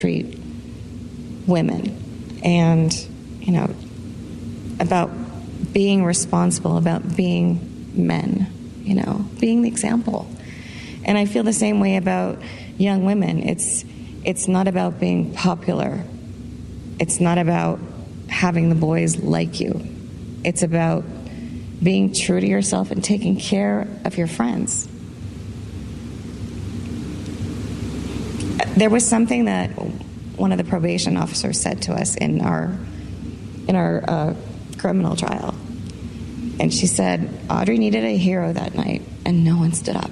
treat women, and, you know, about being responsible, about being men, you know, being the example. And I feel the same way about young women. It's not about being popular. It's not about having the boys like you. It's about being true to yourself and taking care of your friends. There was something that one of the probation officers said to us in our criminal trial. And she said, Audrey needed a hero that night, and no one stood up.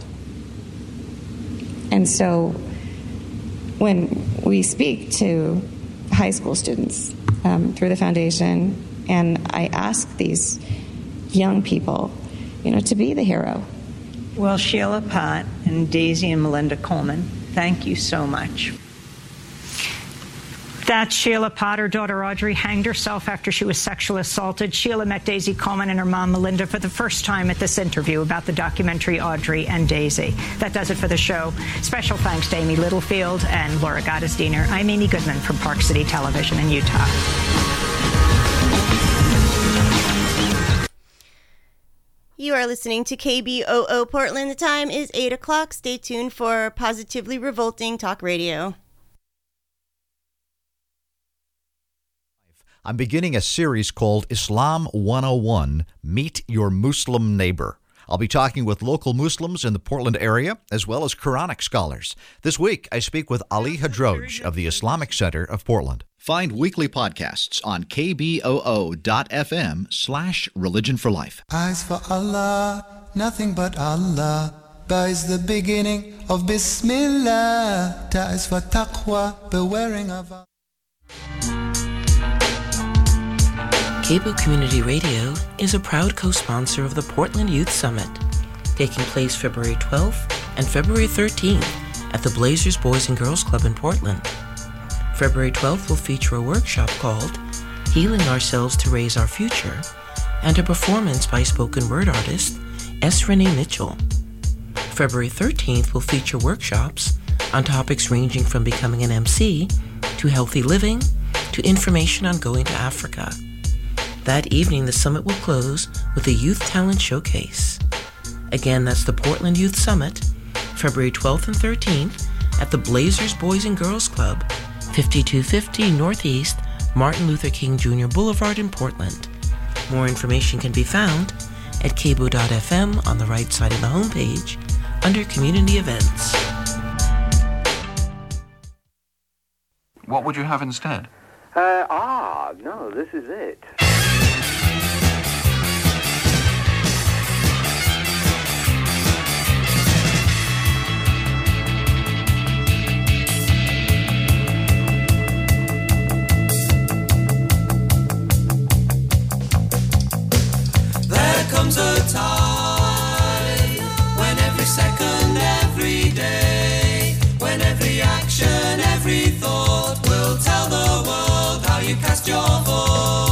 And so when we speak to high school students through the foundation, and I ask these young people, you know, to be the hero. Well, Sheila Pott and Daisy and Melinda Coleman, thank you so much. That's Sheila Pott. Her daughter Audrey hanged herself after she was sexually assaulted. Sheila met Daisy Coleman and her mom Melinda for the first time at this interview about the documentary Audrey and Daisy. That does it for the show. Special thanks to Amy Littlefield and Laura Gottesdiener. I'm Amy Goodman from Park City Television in Utah. You are listening to KBOO Portland. The time is 8 o'clock. Stay tuned for Positively Revolting Talk Radio. I'm beginning a series called Islam 101, Meet Your Muslim Neighbor. I'll be talking with local Muslims in the Portland area, as well as Quranic scholars. This week, I speak with Ali Hadroj of the Islamic Center of Portland. Find weekly podcasts on kboo.fm/Religion for Life. Eyes for Allah, nothing but Allah. Ba is the beginning of Bismillah. Ta is for taqwa, bewaring of Allah. KBOO Community Radio is a proud co-sponsor of the Portland Youth Summit, taking place February 12th and February 13th at the Blazers Boys and Girls Club in Portland. February 12th will feature a workshop called Healing Ourselves to Raise Our Future and a performance by spoken word artist S. Renee Mitchell. February 13th will feature workshops on topics ranging from becoming an MC to healthy living to information on going to Africa. That evening, the summit will close with a youth talent showcase. Again, that's the Portland Youth Summit, February 12th and 13th at the Blazers Boys and Girls Club, 5250 Northeast Martin Luther King Jr. Boulevard in Portland. More information can be found at kboo.fm on the right side of the homepage under Community Events. What would you have instead? No, this is it. There comes a time when every second, every day, when every action, every thought will tell the world how you cast your vote.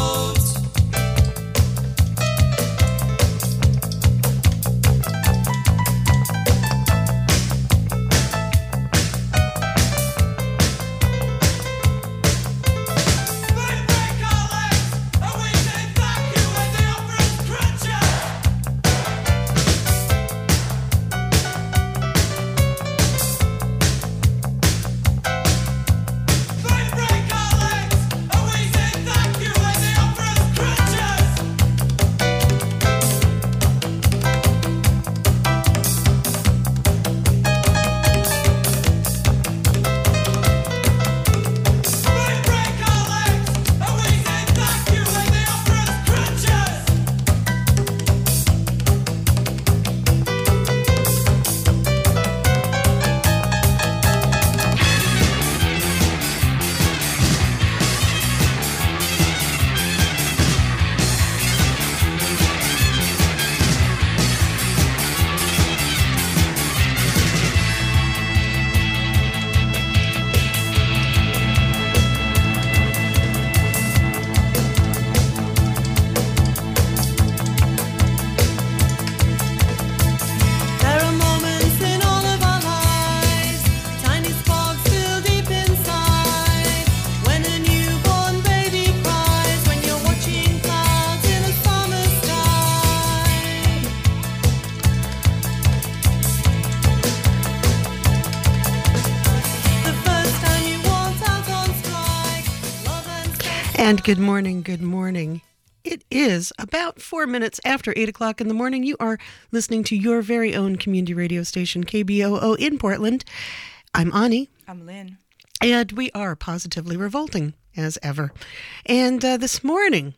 And good morning, good morning. It is about 4 minutes after 8 o'clock in the morning. You are listening to your very own community radio station, KBOO in Portland. I'm Ani. I'm Lynn. And we are positively revolting, as ever. And this morning,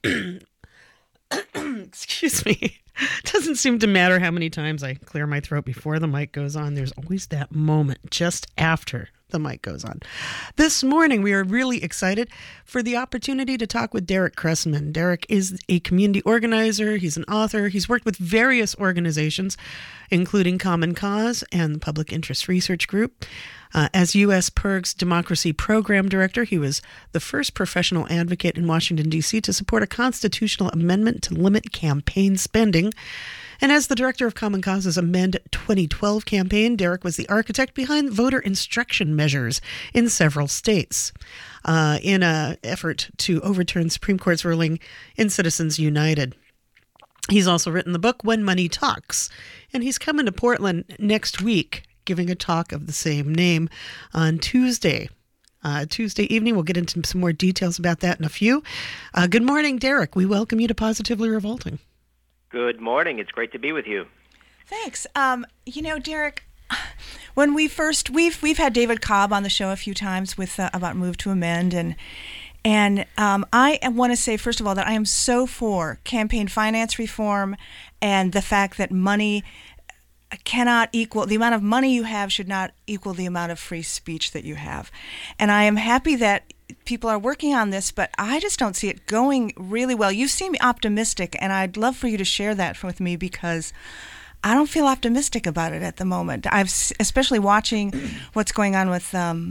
excuse me, it doesn't seem to matter how many times I clear my throat before the mic goes on. There's always that moment just after the mic goes on. This morning, we are really excited for the opportunity to talk with Derek Cressman. Derek is a community organizer. He's an author. He's worked with various organizations, including Common Cause and the Public Interest Research Group. As U.S. PIRG's Democracy Program Director, he was the first professional advocate in Washington, D.C. to support a constitutional amendment to limit campaign spending. And as the director of Common Cause's Amend 2012 campaign, Derek was the architect behind voter instruction measures in several states in an effort to overturn Supreme Court's ruling in Citizens United. He's also written the book When Money Talks, and he's coming to Portland next week, giving a talk of the same name on Tuesday evening. We'll get into some more details about that in a few. Good morning, Derek. We welcome you to Positively Revolting. Good morning. It's great to be with you. Thanks. Derek, when we've had David Cobb on the show a few times with about Move to Amend, and I want to say, first of all, that I am so for campaign finance reform and the fact that money cannot equal, the amount of money you have should not equal the amount of free speech that you have. And I am happy that people are working on this, but I just don't see it going really well. You seem optimistic, and I'd love for you to share that with me, because I don't feel optimistic about it at the moment. I've especially watching what's going on with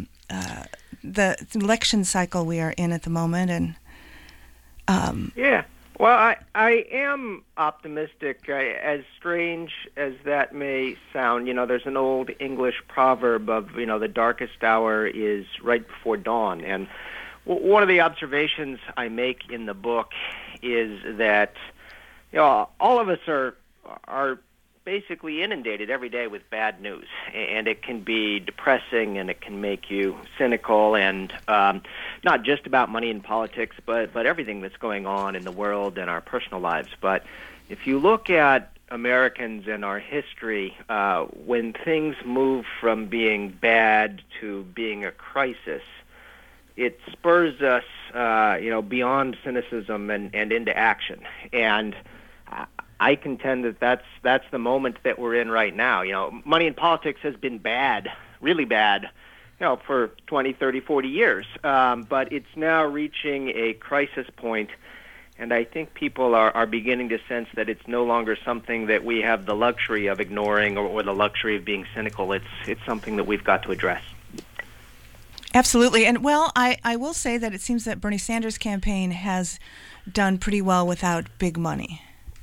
the election cycle we are in at the moment, and yeah. Well, I am optimistic, as strange as that may sound. You know, there's an old English proverb of, the darkest hour is right before dawn. And one of the observations I make in the book is that, all of us are basically inundated every day with bad news, and it can be depressing, and it can make you cynical, and not just about money and politics, but everything that's going on in the world and our personal lives. But if you look at Americans and our history, when things move from being bad to being a crisis, it spurs us, beyond cynicism and into action. And I contend that that's the moment that we're in right now. Money in politics has been bad, really bad, for 20, 30, 40 years. But it's now reaching a crisis point, and I think people are beginning to sense that it's no longer something that we have the luxury of ignoring or the luxury of being cynical. It's something that we've got to address. Absolutely. And, well, I will say that it seems that Bernie Sanders' campaign has done pretty well without big money.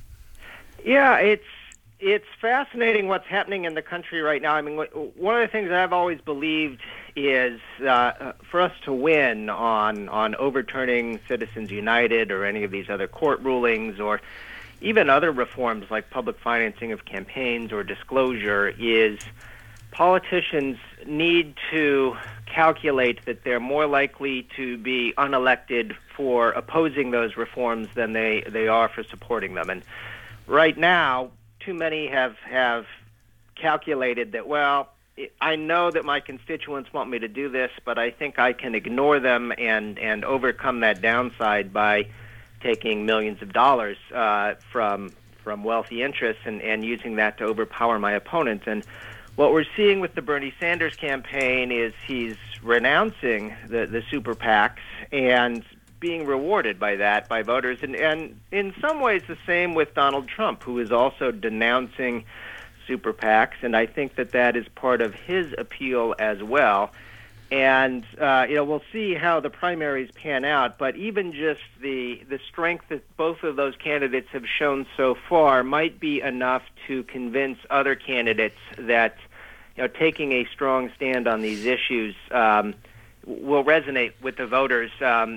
Yeah, it's fascinating what's happening in the country right now. I mean, one of the things that I've always believed is for us to win on overturning Citizens United or any of these other court rulings, or even other reforms like public financing of campaigns or disclosure, is politicians need to calculate that they're more likely to be unelected for opposing those reforms than they are for supporting them. And right now, too many have calculated that, well, I know that my constituents want me to do this, but I think I can ignore them and overcome that downside by taking millions of dollars from wealthy interests and using that to overpower my opponent. And what we're seeing with the Bernie Sanders campaign is he's renouncing the super PACs and being rewarded by that by voters, and in some ways the same with Donald Trump, who is also denouncing super PACs, and I think that is part of his appeal as well. And we'll see how the primaries pan out, but even just the strength that both of those candidates have shown so far might be enough to convince other candidates that taking a strong stand on these issues will resonate with the voters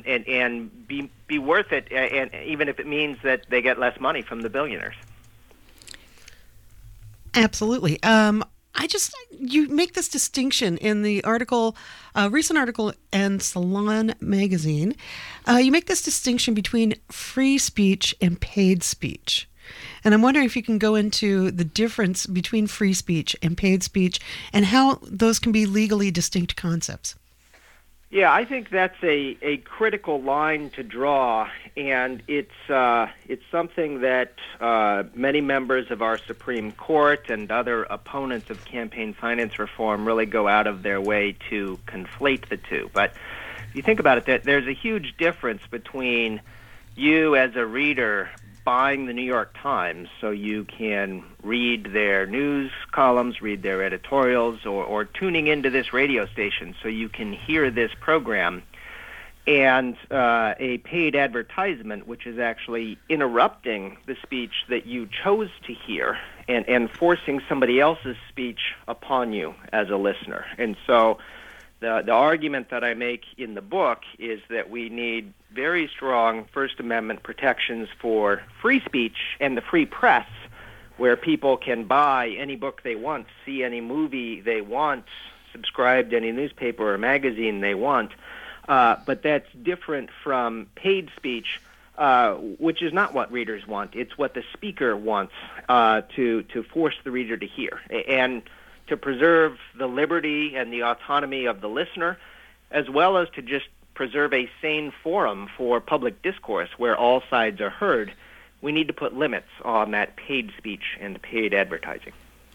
and be worth it, and even if it means that they get less money from the billionaires. Absolutely. you make this distinction in the article, recent article in Salon magazine. You make this distinction between free speech and paid speech. And I'm wondering if you can go into the difference between free speech and paid speech and how those can be legally distinct concepts. Yeah, I think that's a critical line to draw, and it's something that many members of our Supreme Court and other opponents of campaign finance reform really go out of their way to conflate the two. But if you think about it, there's a huge difference between you as a reader buying the New York Times so you can read their news columns, read their editorials, or tuning into this radio station so you can hear this program, and a paid advertisement which is actually interrupting the speech that you chose to hear and forcing somebody else's speech upon you as a listener. And so the argument that I make in the book is that we need very strong First Amendment protections for free speech and the free press, where people can buy any book they want, see any movie they want, subscribe to any newspaper or magazine they want. But that's different from paid speech, which is not what readers want. It's what the speaker wants to force the reader to hear, and to preserve the liberty and the autonomy of the listener, as well as to just preserve a sane forum for public discourse where all sides are heard. We need to put limits on that paid speech and paid advertising.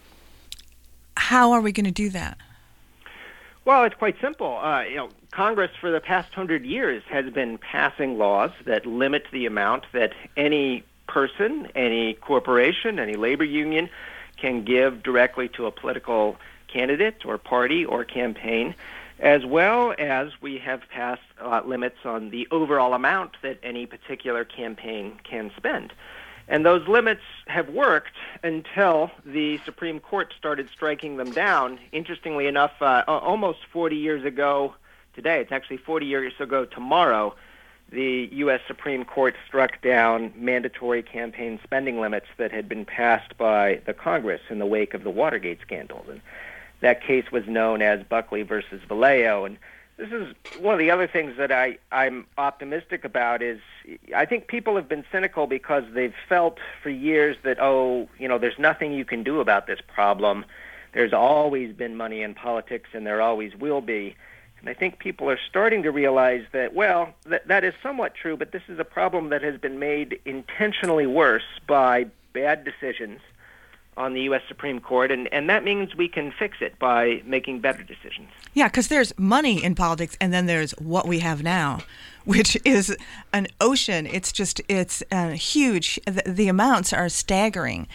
How are we going to do that? Well, it's quite simple. Congress for the past 100 years has been passing laws that limit the amount that any person, any corporation, any labor union can give directly to a political candidate or party or campaign, as well as we have passed limits on the overall amount that any particular campaign can spend. And those limits have worked until the Supreme Court started striking them down. Interestingly enough, almost 40 years ago today, it's actually 40 years ago tomorrow, the U.S. Supreme Court struck down mandatory campaign spending limits that had been passed by the Congress in the wake of the Watergate scandals. And that case was known as Buckley versus Vallejo. And this is one of the other things that I'm optimistic about is I think people have been cynical because they've felt for years that, there's nothing you can do about this problem. There's always been money in politics and there always will be. And I think people are starting to realize that, that is somewhat true, but this is a problem that has been made intentionally worse by bad decisions on the U.S. Supreme Court, and that means we can fix it by making better decisions. Yeah, because there's money in politics, and then there's what we have now, which is an ocean. It's huge. The amounts are staggering.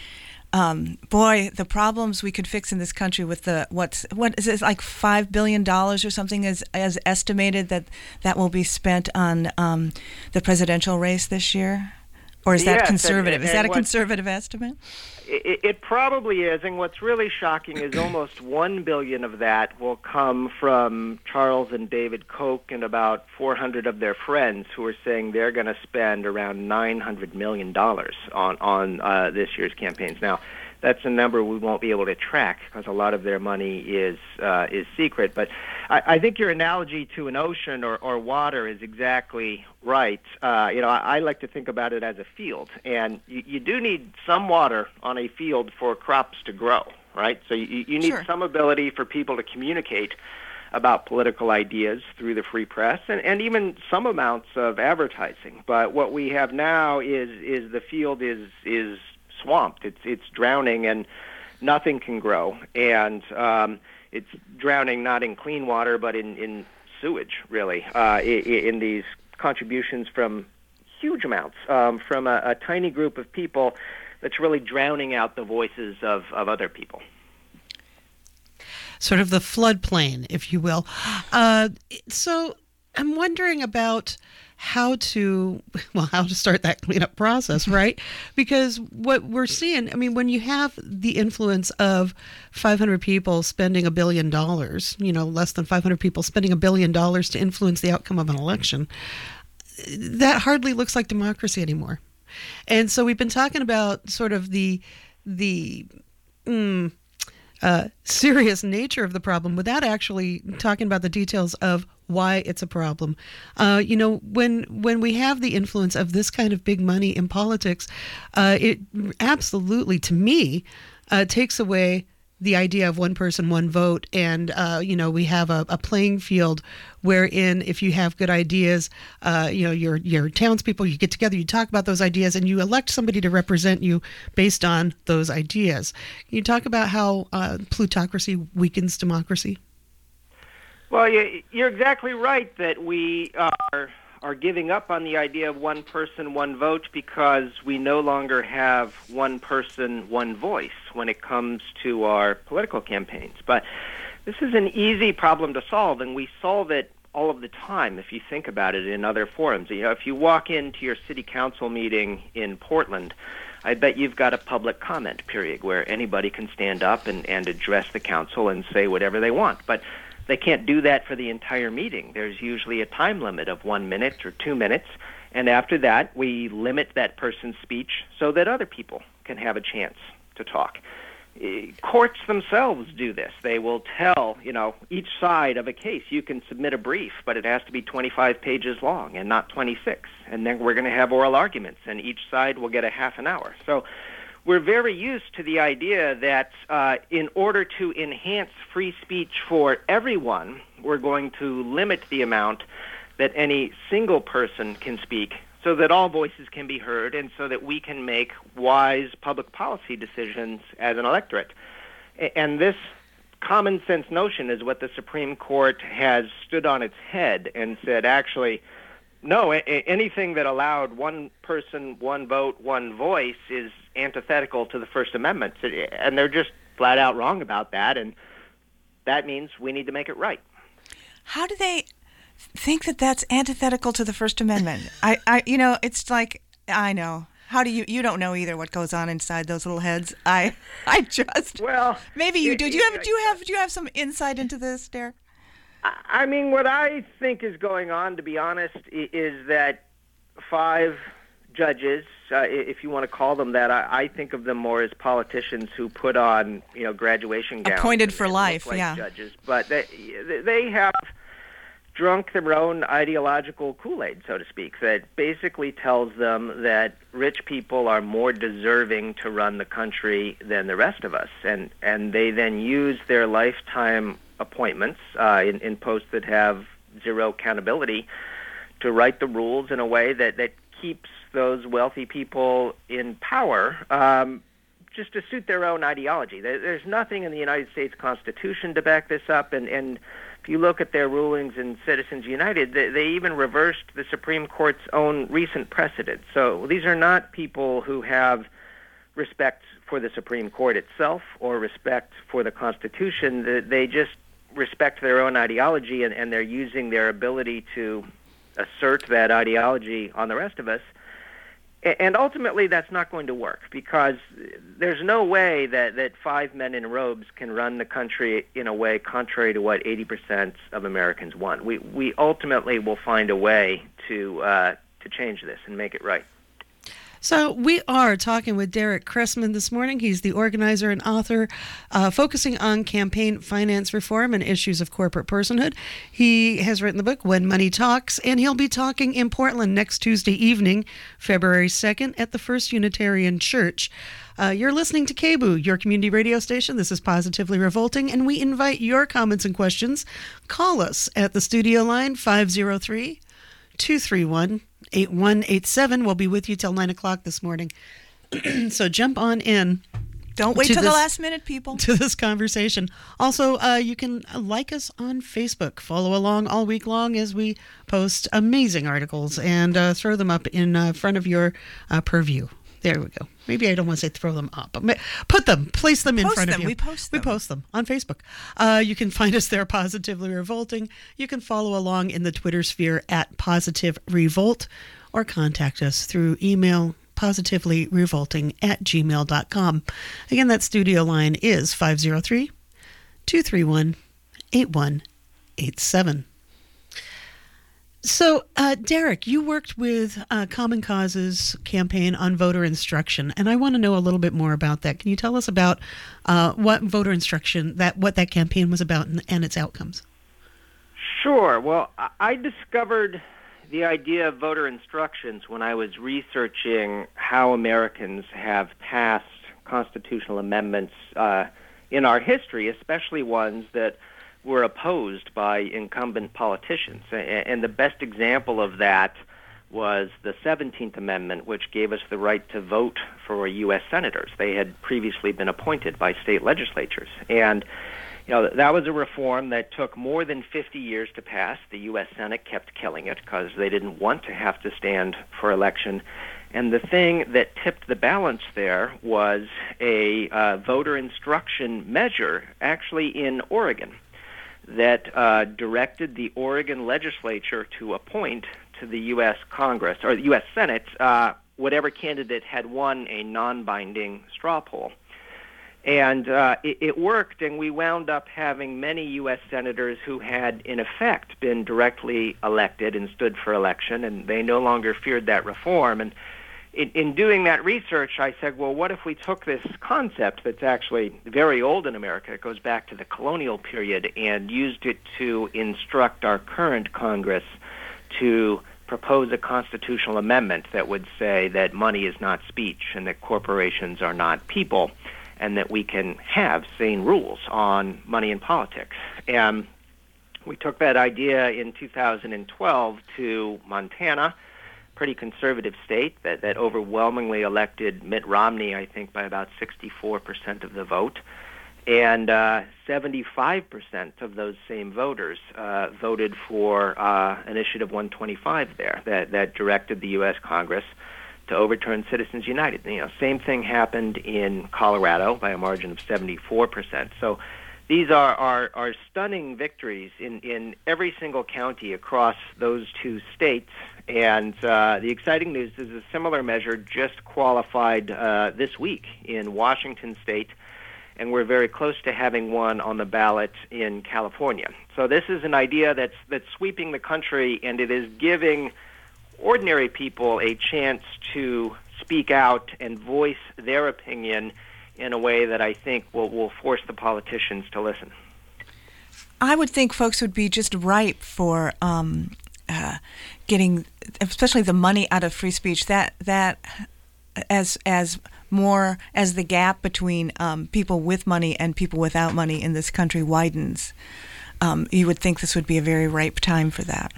The problems we could fix in this country with what is it, like $5 billion or something is estimated that will be spent on the presidential race this year? Or is that conservative? Is that a conservative estimate? It probably is, and what's really shocking is almost $1 billion of that will come from Charles and David Koch and about 400 of their friends who are saying they're going to spend around $900 million on this year's campaigns. Now, that's a number we won't be able to track because a lot of their money is secret. But I think your analogy to an ocean or water is exactly right. I like to think about it as a field, and you do need some water on a field for crops to grow, right? So you need some ability for people to communicate about political ideas through the free press and even some amounts of advertising. But what we have now is the field is swamped. It's drowning and nothing can grow. And it's drowning not in clean water but in sewage, really, in these contributions from huge amounts from a tiny group of people that's really drowning out the voices of other people. Sort of the floodplain, if you will. So I'm wondering about how to start that cleanup process, right? Because what we're seeing, when you have the influence of 500 people spending $1 billion, less than 500 people spending $1 billion to influence the outcome of an election, that hardly looks like democracy anymore. And so we've been talking about sort of the serious nature of the problem without actually talking about the details of why it's a problem. When we have the influence of this kind of big money in politics, it absolutely, to me, takes away the idea of one person, one vote. And, we have a playing field wherein if you have good ideas, your townspeople, you get together, you talk about those ideas, and you elect somebody to represent you based on those ideas. Can you talk about how plutocracy weakens democracy? Well, you're exactly right that we are giving up on the idea of one person, one vote because we no longer have one person, one voice when it comes to our political campaigns. But this is an easy problem to solve, and we solve it all of the time if you think about it in other forums. If you walk into your city council meeting in Portland, I bet you've got a public comment period where anybody can stand up and address the council and say whatever they want. But they can't do that for the entire meeting. There's usually a time limit of 1 minute or 2 minutes, and after that, we limit that person's speech so that other people can have a chance to talk. Courts themselves do this. They will tell, each side of a case, you can submit a brief, but it has to be 25 pages long and not 26. And then we're going to have oral arguments, and each side will get a half an hour. So we're very used to the idea that in order to enhance free speech for everyone, we're going to limit the amount that any single person can speak so that all voices can be heard and so that we can make wise public policy decisions as an electorate. And this common sense notion is what the Supreme Court has stood on its head and said, actually, no, anything that allowed one person, one vote, one voice is antithetical to the First Amendment. And they're just flat out wrong about that, and that means we need to make it right. How do they think that that's antithetical to the First Amendment? It's like, I know. How do you don't know either what goes on inside those little heads? I just, well, maybe you do. Do you have some insight into this, Derek? I mean, what I think is going on, to be honest, is that 5 judges, if you want to call them that, I think of them more as politicians who put on, graduation gowns. Appointed for life, like yeah. Judges, but they have drunk their own ideological Kool-Aid, so to speak, that basically tells them that rich people are more deserving to run the country than the rest of us, and they then use their lifetime appointments in posts that have zero accountability to write the rules in a way that keeps those wealthy people in power just to suit their own ideology. There's nothing in the United States Constitution to back this up, and if you look at their rulings in Citizens United, they even reversed the Supreme Court's own recent precedent. So these are not people who have respect for the Supreme Court itself or respect for the Constitution. They just respect their own ideology, and they're using their ability to assert that ideology on the rest of us. And ultimately, that's not going to work because there's no way that 5 men in robes can run the country in a way contrary to what 80% of Americans want. We ultimately will find a way to change this and make it right. So we are talking with Derek Cressman this morning. He's the organizer and author focusing on campaign finance reform and issues of corporate personhood. He has written the book, When Money Talks, and he'll be talking in Portland next Tuesday evening, February 2nd, at the First Unitarian Church. You're listening to KBOO, your community radio station. This is Positively Revolting, and we invite your comments and questions. Call us at the studio line, 503-231-8187. We'll be with you till 9 o'clock this morning. So jump on in. Don't wait till the last minute, people. To this conversation. Also, you can like us on Facebook. Follow along all week long as we post amazing articles and throw them up in front of your purview. There we go. Maybe I don't want to say throw them up. Place them in front of you. We post them on Facebook. You can find us there, Positively Revolting. You can follow along in the Twitter sphere at Positive Revolt, or contact us through email, positivelyrevolting@gmail.com. Again, that studio line is 503-231-8187. So, Derek, you worked with Common Cause's campaign on voter instruction, and I want to know a little bit more about that. Can you tell us about what voter instruction, what that campaign was about and its outcomes? Sure. Well, I discovered the idea of voter instructions when I was researching how Americans have passed constitutional amendments in our history, especially ones that were opposed by incumbent politicians. And the best example of that was the 17th Amendment, which gave us the right to vote for U.S. senators. They had previously been appointed by state legislatures. And that was a reform that took more than 50 years to pass. The U.S. Senate kept killing it because they didn't want to have to stand for election. And the thing that tipped the balance there was a voter instruction measure, actually in Oregon, that directed the Oregon legislature to appoint to the U.S. Congress, or the U.S. Senate, whatever candidate had won a non-binding straw poll. And it worked, and we wound up having many U.S. senators who had, in effect, been directly elected and stood for election, and they no longer feared that reform. And in doing that research, I said, well, what if we took this concept that's actually very old in America, it goes back to the colonial period, and used it to instruct our current Congress to propose a constitutional amendment that would say that money is not speech and that corporations are not people, and that we can have sane rules on money in politics. And we took that idea in 2012 to Montana, pretty conservative state that overwhelmingly elected Mitt Romney, I think, by about 64% of the vote. And 75% of those same voters voted for Initiative 125 there, that directed the U.S. Congress to overturn Citizens United. Same thing happened in Colorado by a margin of 74%. So these are stunning victories in every single county across those two states. And the exciting news is a similar measure just qualified this week in Washington State, and we're very close to having one on the ballot in California. So this is an idea that's sweeping the country, and it is giving ordinary people a chance to speak out and voice their opinion in a way that I think will force the politicians to listen. I would think folks would be just ripe for getting, especially the money out of free speech. That as the gap between people with money and people without money in this country widens, you would think this would be a very ripe time for that.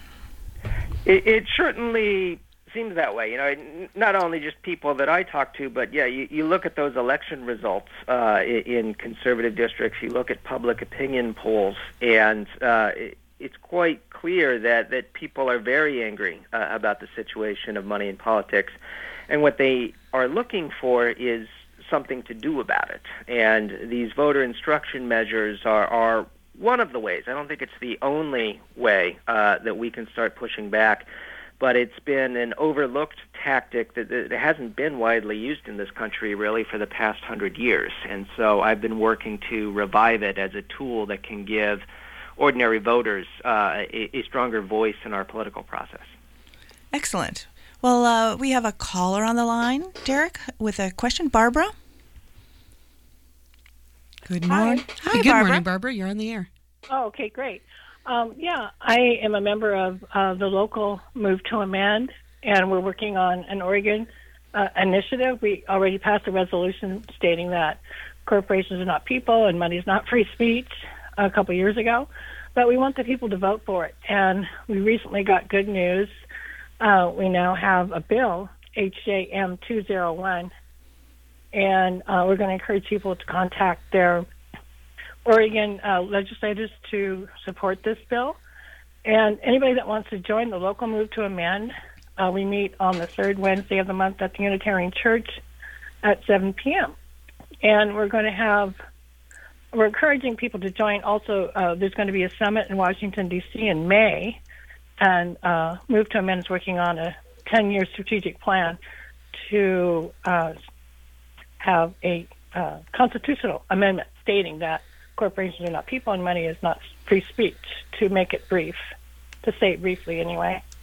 It certainly seems that way. Not only just people that I talk to, but you look at those election results in conservative districts. You look at public opinion polls, and it's quite clear that people are very angry about the situation of money in politics, and what they are looking for is something to do about it. And these voter instruction measures are one of the ways. I don't think it's the only way that we can start pushing back, but it's been an overlooked tactic that hasn't been widely used in this country really for the past 100 years. And so I've been working to revive it as a tool that can give ordinary voters a stronger voice in our political process. Excellent. Well, we have a caller on the line, Derek, with a question. Barbara? Good morning. Hi, good Barbara. morning, Barbara. You're on the air. Oh, okay, great. I am a member of the local Move to Amend, and we're working on an Oregon initiative. We already passed a resolution stating that corporations are not people and money is not free speech a couple years ago, but we want the people to vote for it. And we recently got good news. We now have a bill, HJM 201, and we're going to encourage people to contact their Oregon legislators to support this bill. And anybody that wants to join the local Move to Amend, we meet on the third Wednesday of the month at the Unitarian Church at 7 p.m. And we're encouraging people to join. Also, there's going to be a summit in Washington, D.C. in May, and Move to Amend is working on a 10-year strategic plan to have a constitutional amendment stating that corporations are not people and money is not free speech, to make it brief, to say it briefly anyway.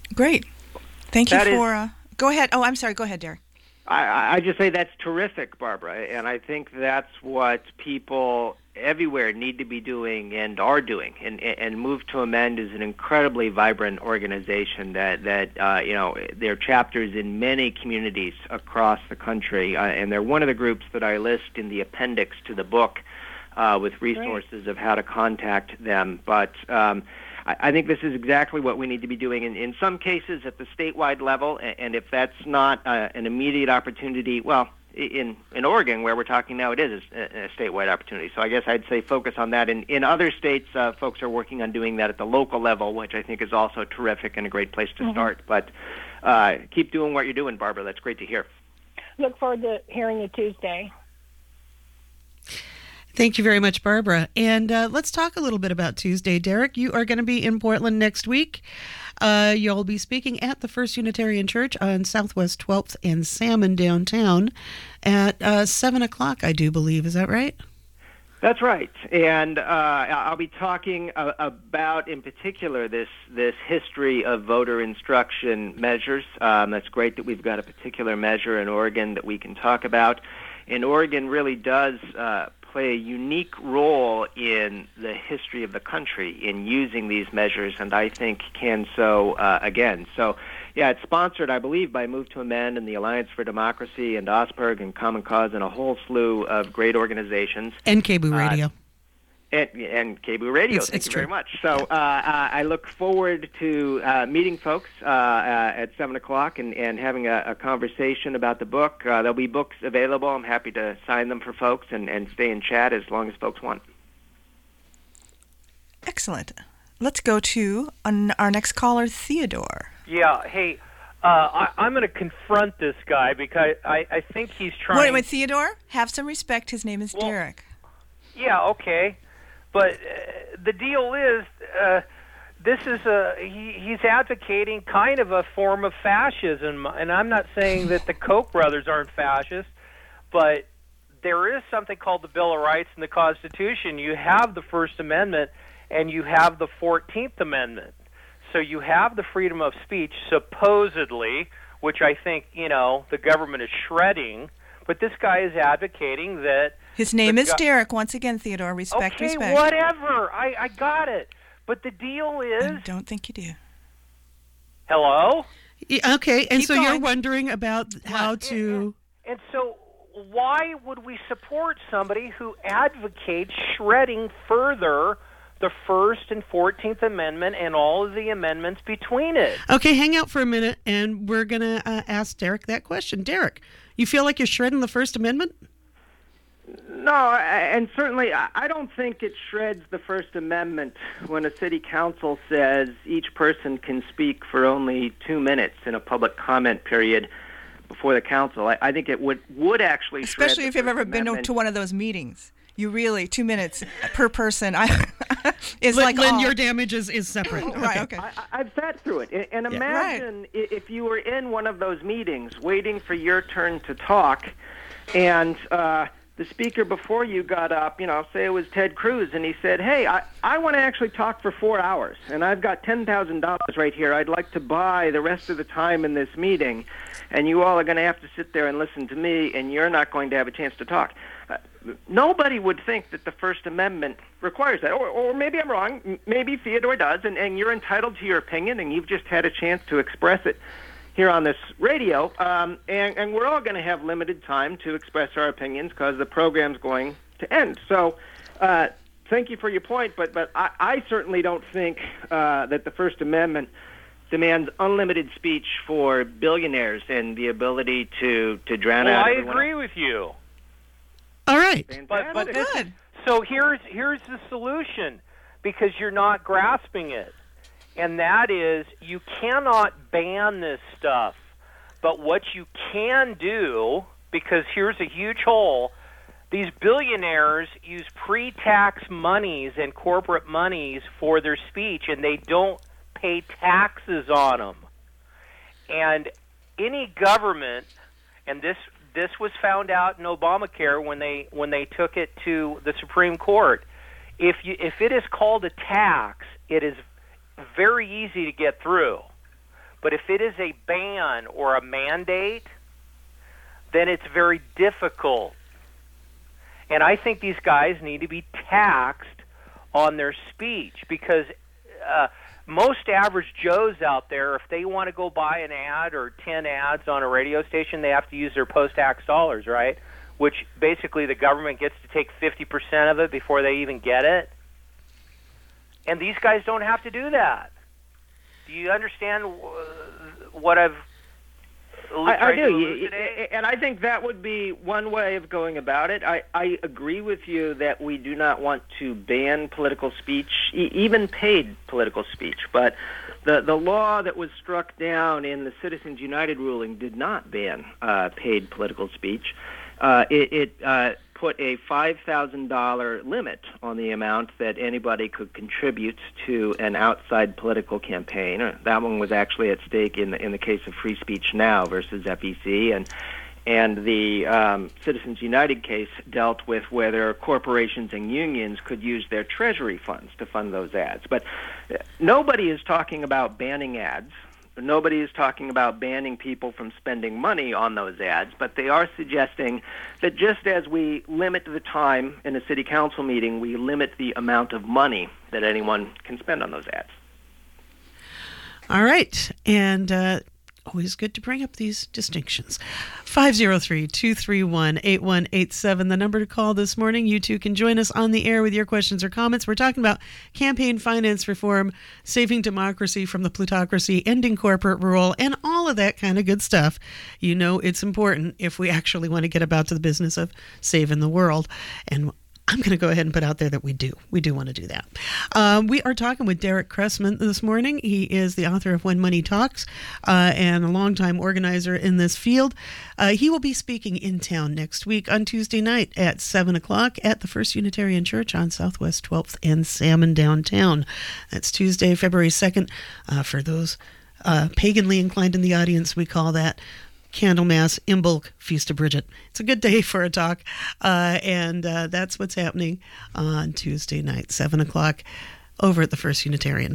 Great. Thank you That for... go ahead. Oh, I'm sorry. Go ahead, Derek. I just say that's terrific, Barbara, and I think that's what people everywhere need to be doing and are doing. And Move to Amend is an incredibly vibrant organization that there are chapters in many communities across the country, and they're one of the groups that I list in the appendix to the book with resources of how to contact them. But I think this is exactly what we need to be doing in some cases at the statewide level, and if that's not an immediate opportunity, well, in Oregon, where we're talking now, it is a statewide opportunity. So I guess I'd say focus on that. In other states, folks are working on doing that at the local level, which I think is also terrific and a great place to start. But keep doing what you're doing, Barbara. That's great to hear. Look forward to hearing you Tuesday. Thank you very much, Barbara. And let's talk a little bit about Tuesday. Derek, you are going to be in Portland next week. You'll be speaking at the First Unitarian Church on Southwest 12th and Salmon downtown at 7 o'clock, I do believe. Is that right? That's right. And I'll be talking about, in particular, this history of voter instruction measures. That's great that we've got a particular measure in Oregon that we can talk about. And Oregon really does play a unique role in the history of the country in using these measures, and I think can so again. So, yeah, it's sponsored, I believe, by Move to Amend and the Alliance for Democracy and Osberg and Common Cause and a whole slew of great organizations. And KBOO Radio. And KBOO Radio, thank you very much. So I look forward to meeting folks at 7 o'clock and having a conversation about the book. There'll be books available. I'm happy to sign them for folks and stay in chat as long as folks want. Excellent. Let's go to our next caller, Theodore. Yeah, hey, I'm going to confront this guy because I think he's trying... Wait, Theodore, have some respect. His name is Derek. Yeah, okay. But the deal is, this is he's advocating kind of a form of fascism, and I'm not saying that the Koch brothers aren't fascists, but there is something called the Bill of Rights in the Constitution. You have the First Amendment, and you have the 14th Amendment. So you have the freedom of speech, supposedly, which I think, the government is shredding, but this guy is advocating that... His name is Derek. Once again, Theodore, respect. Okay, whatever. I got it. But the deal is... I don't think you do. Hello? Yeah, okay, and Keep so going. you're wondering about how to... And so why would we support somebody who advocates shredding further the First and 14th Amendment and all of the amendments between it? Okay, hang out for a minute, and we're going to ask Derek that question. Derek, you feel like you're shredding the First Amendment? No, and certainly I don't think it shreds the First Amendment when a city council says each person can speak for only 2 minutes in a public comment period before the council. I think it would actually shred Especially if you've ever been to one of those meetings. You really, 2 minutes per person is like... When your damage is separate. Right, okay. I've sat through it. And imagine if you were in one of those meetings waiting for your turn to talk, and the speaker before you got up, say it was Ted Cruz, and he said, hey, I want to actually talk for 4 hours, and I've got $10,000 right here. I'd like to buy the rest of the time in this meeting, and you all are going to have to sit there and listen to me, and you're not going to have a chance to talk. Nobody would think that the First Amendment requires that. Or maybe I'm wrong. Maybe Theodore does, and you're entitled to your opinion, and you've just had a chance to express it here on this radio. And we're all going to have limited time to express our opinions because the program's going to end. So thank you for your point, but I certainly don't think that the First Amendment demands unlimited speech for billionaires and the ability to drown out I everyone agree else. with you. All right. But good. So here's the solution, because you're not grasping it. And that is, you cannot ban this stuff. But what you can do, because here's a huge hole, these billionaires use pre-tax monies and corporate monies for their speech, and they don't pay taxes on them. And any government, and this was found out in Obamacare when they took it to the Supreme Court. If it is called a tax, it is very easy to get through. But if it is a ban or a mandate, then it's very difficult. And I think these guys need to be taxed on their speech, because most average Joes out there, if they want to go buy an ad or 10 ads on a radio station, they have to use their post-tax dollars, right? Which basically the government gets to take 50% of it before they even get it. And these guys don't have to do that. Do you understand what I've I do, and I think that would be one way of going about it. I agree with you that we do not want to ban political speech, even paid political speech. But the law that was struck down in the Citizens United ruling did not ban paid political speech. It put a $5,000 limit on the amount that anybody could contribute to an outside political campaign. That one was actually at stake in the case of Free Speech Now versus FEC, and the Citizens United case dealt with whether corporations and unions could use their treasury funds to fund those ads. But nobody is talking about banning ads. Nobody is talking about banning people from spending money on those ads, but they are suggesting that just as we limit the time in a city council meeting, we limit the amount of money that anyone can spend on those ads. All right. And always good to bring up these distinctions. 503-231-8187, the number to call this morning. You too can join us on the air with your questions or comments. We're talking about campaign finance reform, saving democracy from the plutocracy, ending corporate rule, and all of that kind of good stuff. You know it's important if we actually want to get about to the business of saving the world. And I'm going to go ahead and put out there that we do want to do that. We are talking with Derek Cressman this morning. He is the author of When Money Talks and a longtime organizer in this field. He will be speaking in town next week on Tuesday night at 7 o'clock at the First Unitarian Church on Southwest 12th and Salmon downtown. That's Tuesday, February 2nd. For those paganly inclined in the audience, we call that Candlemas, Imbolc, Feast of Bridget. It's a good day for a talk, and that's what's happening on Tuesday night, 7 o'clock, over at the First Unitarian.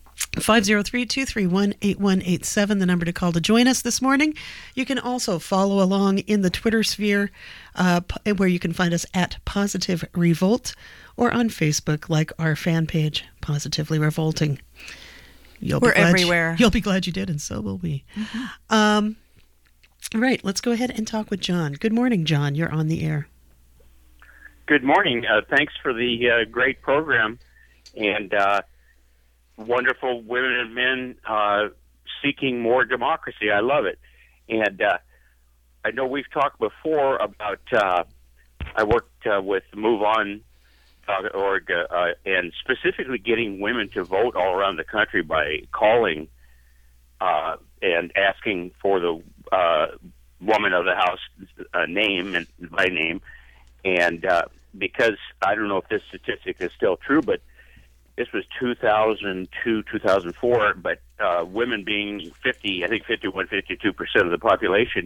503-231-8187, the number to call to join us this morning. You can also follow along in the Twitter sphere, where you can find us at Positive Revolt, or on Facebook, like our fan page, Positively Revolting. We're everywhere. You'll be glad you did, and so will we. Mm-hmm. Right, let's go ahead and talk with John. Good morning, John. You're on the air. Good morning. Thanks for the great program and wonderful women and men seeking more democracy. I love it. And I know we've talked before about, I worked with MoveOn.org and specifically getting women to vote all around the country by calling and asking for the woman of the house name and by name, and because I don't know if this statistic is still true, but this was 2002, 2004, but women being 52% of the population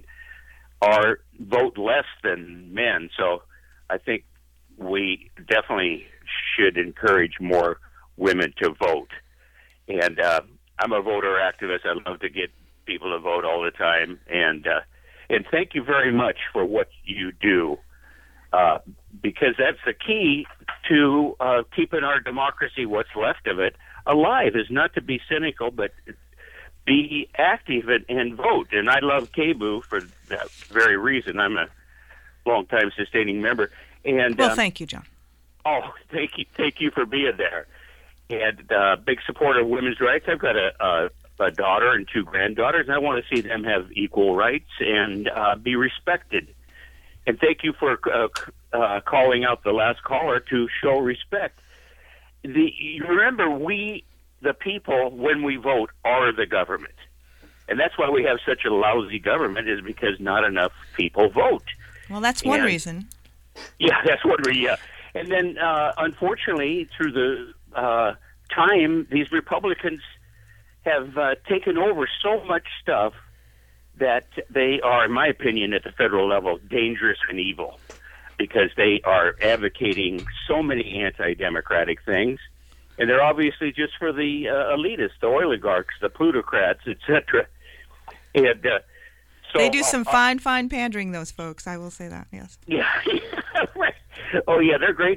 vote less than men. So I think we definitely should encourage more women to vote. And I'm a voter activist. I love to get people to vote all the time, and thank you very much for what you do, because that's the key to keeping our democracy, what's left of it, alive, is not to be cynical, but be active and vote. And I love KBOO for that very reason. I'm a long-time sustaining member. And well, thank you, John. Oh, thank you for being there. And big supporter of women's rights. I've got a daughter and two granddaughters, and I want to see them have equal rights and be respected. And thank you for calling out the last caller to show respect. You remember, we, the people, when we vote, are the government. And that's why we have such a lousy government, is because not enough people vote. Well, that's one reason. Yeah, that's one reason, yeah. And then, unfortunately, through the time, these Republicans have taken over so much stuff that they are, in my opinion, at the federal level, dangerous and evil, because they are advocating so many anti-democratic things, And they're obviously just for the elitists, the oligarchs, the plutocrats, etc. And so they do some fine pandering, those folks. I will say that, yes. Yeah. Right. Oh, yeah, they're great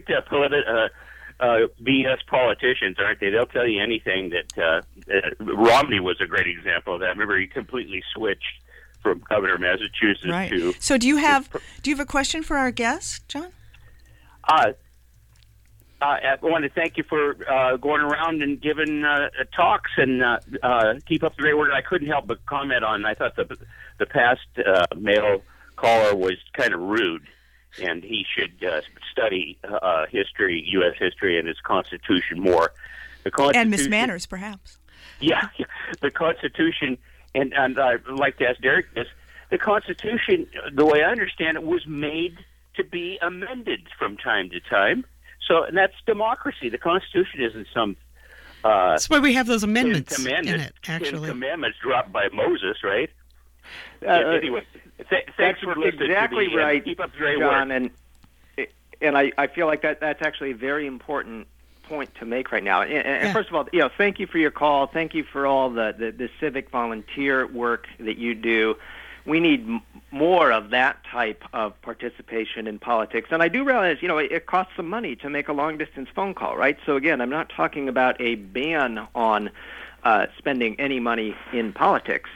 BS politicians, aren't they? They'll tell you anything. That Romney was a great example of that. Remember, he completely switched from governor of Massachusetts to... So do you have a question for our guest, John? I want to thank you for going around and giving talks, and keep up the great work. I couldn't help but comment on, I thought the past male caller was kind of rude, and he should study history, U.S. history, and its Constitution more. The Constitution, and Miss Manners, perhaps. Yeah, the Constitution, and I'd like to ask Derek this, the Constitution, the way I understand it, was made to be amended from time to time. So, and that's democracy. The Constitution isn't some... that's why we have those amendments in it, actually. 10 Commandments dropped by Moses, right? Anyway, thanks for listening exactly to me. Right, keep up the great John, work. And I feel like that's actually a very important point to make right now. And first of all, thank you for your call. Thank you for all the civic volunteer work that you do. We need more of that type of participation in politics. And I do realize, it costs some money to make a long-distance phone call, right? So, again, I'm not talking about a ban on spending any money in politics.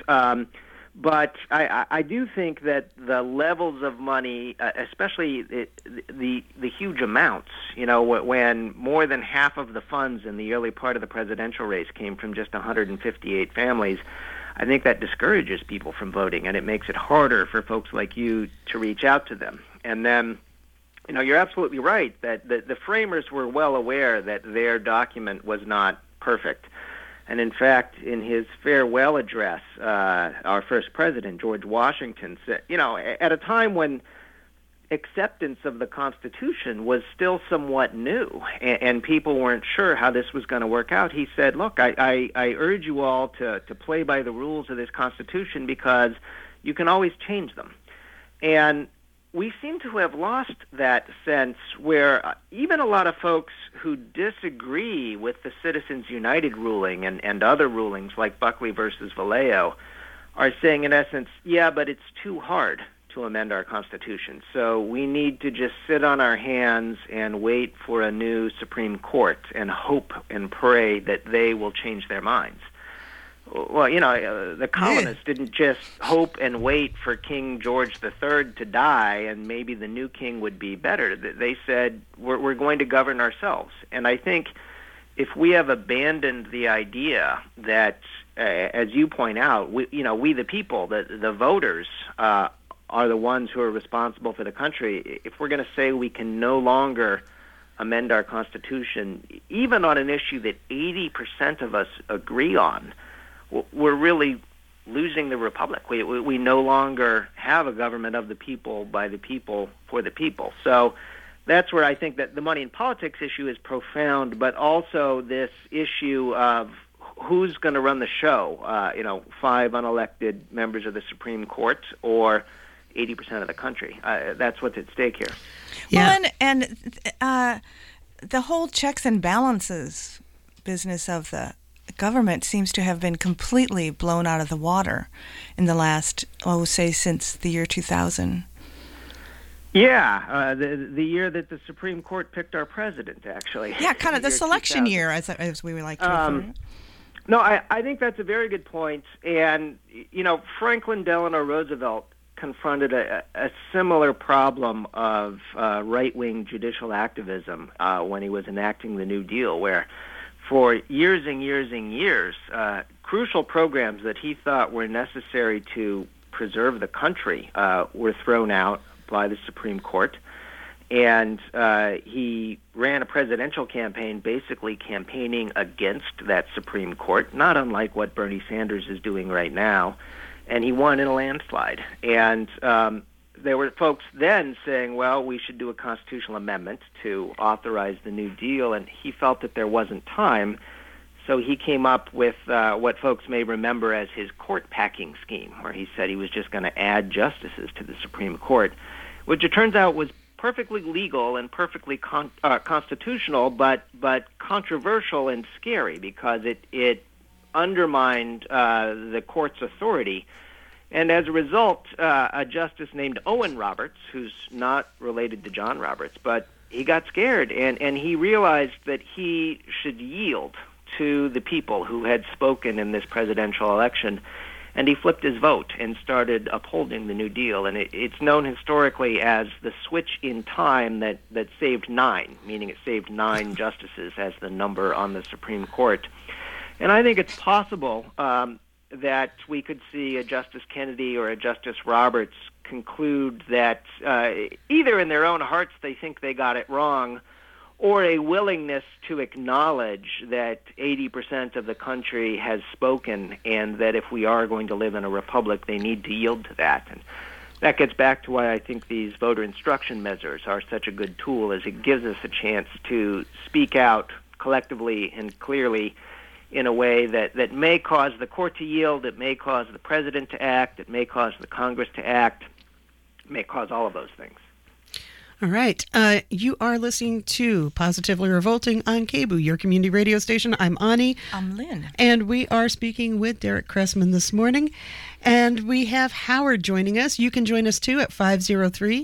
But I do think that the levels of money, especially the huge amounts, when more than half of the funds in the early part of the presidential race came from just 158 families, I think that discourages people from voting, and it makes it harder for folks like you to reach out to them. And then, you're absolutely right that the framers were well aware that their document was not perfect. And in fact, in his farewell address, our first president, George Washington, said, at a time when acceptance of the Constitution was still somewhat new, and people weren't sure how this was going to work out, he said, look, I urge you all to play by the rules of this Constitution because you can always change them. And we seem to have lost that sense where even a lot of folks who disagree with the Citizens United ruling and other rulings like Buckley versus Vallejo are saying, in essence, yeah, but it's too hard to amend our Constitution. So we need to just sit on our hands and wait for a new Supreme Court and hope and pray that they will change their minds. Well, the colonists didn't just hope and wait for King George III to die and maybe the new king would be better. They said, we're going to govern ourselves. And I think if we have abandoned the idea that, as you point out, we the people, the voters, are the ones who are responsible for the country, if we're going to say we can no longer amend our Constitution, even on an issue that 80% of us agree on, we're really losing the republic. We no longer have a government of the people, by the people, for the people. So that's where I think that the money in politics issue is profound, but also this issue of who's going to run the show, 5 unelected members of the Supreme Court or 80% of the country. That's what's at stake here. Yeah. Well, and the whole checks and balances business of the government seems to have been completely blown out of the water in the last, since the year 2000. Yeah, the year that the Supreme Court picked our president, actually. Yeah, kind of the selection 2000. year, as we would like to refer to it. No, I think that's a very good point. And, Franklin Delano Roosevelt confronted a similar problem of right-wing judicial activism when he was enacting the New Deal, where for years and years and years, crucial programs that he thought were necessary to preserve the country were thrown out by the Supreme Court. And he ran a presidential campaign basically campaigning against that Supreme Court, not unlike what Bernie Sanders is doing right now. And he won in a landslide. And there were folks then saying, well, we should do a constitutional amendment to authorize the New Deal, and he felt that there wasn't time, so he came up with what folks may remember as his court-packing scheme, where he said he was just going to add justices to the Supreme Court, which it turns out was perfectly legal and perfectly constitutional, but controversial and scary because it undermined the court's authority. And as a result, a justice named Owen Roberts, who's not related to John Roberts, but he got scared, and he realized that he should yield to the people who had spoken in this presidential election, and he flipped his vote and started upholding the New Deal. And it's known historically as the switch in time that saved 9, meaning it saved 9 justices as the number on the Supreme Court. And I think it's possible that we could see a Justice Kennedy or a Justice Roberts conclude that either in their own hearts they think they got it wrong, or a willingness to acknowledge that 80% of the country has spoken, and that if we are going to live in a republic, they need to yield to that. And that gets back to why I think these voter instruction measures are such a good tool, is it gives us a chance to speak out collectively and clearly in a way that may cause the court to yield, it may cause the president to act, it may cause the Congress to act, it may cause all of those things. All right. You are listening to Positively Revolting on KBOO, your community radio station. I'm Ani. I'm Lynn. And we are speaking with Derek Cressman this morning. And we have Howard joining us. You can join us too at 503-231-8187.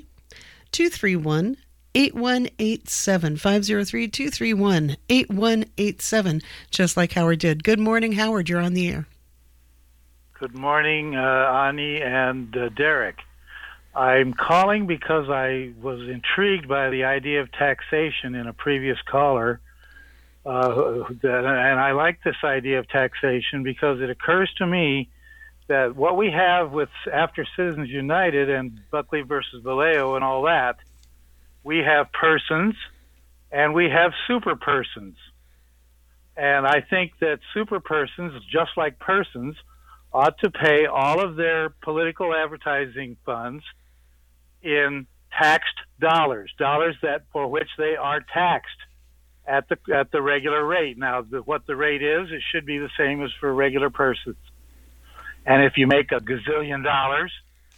503-231-8187, just like Howard did. Good morning, Howard. You're on the air. Good morning, Ani and Derek. I'm calling because I was intrigued by the idea of taxation in a previous caller. And I like this idea of taxation because it occurs to me that what we have with after Citizens United and Buckley versus Vallejo and all that, we have persons and we have super persons. And I think that super persons, just like persons, ought to pay all of their political advertising funds in taxed dollars that for which they are taxed at the regular rate. Now, what the rate is, it should be the same as for regular persons. And if you make a gazillion dollars,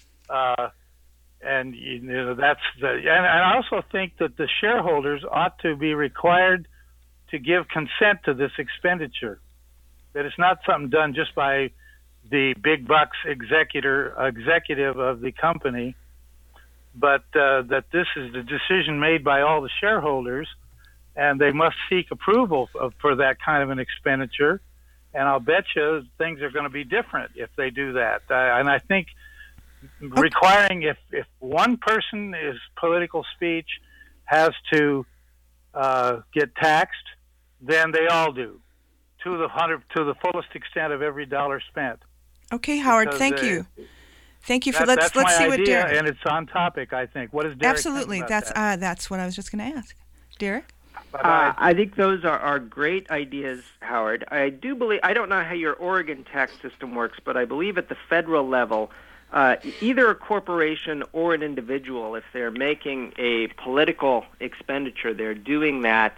and you know that's and I also think that the shareholders ought to be required to give consent to this expenditure. That it's not something done just by the big bucks executive of the company, but that this is the decision made by all the shareholders, and they must seek approval for that kind of an expenditure. And I'll bet you things are going to be different if they do that. And I think requiring if one person is political speech has to get taxed, then they all do to the fullest extent of every dollar spent. Okay, Howard, thank you. Thank you for let's see what Derek. And it's on topic, I think. What is Derek? Absolutely, that's what I was just going to ask, Derek. I think those are great ideas, Howard. I do believe, I don't know how your Oregon tax system works, but I believe at the federal level, either a corporation or an individual, if they're making a political expenditure, they're doing that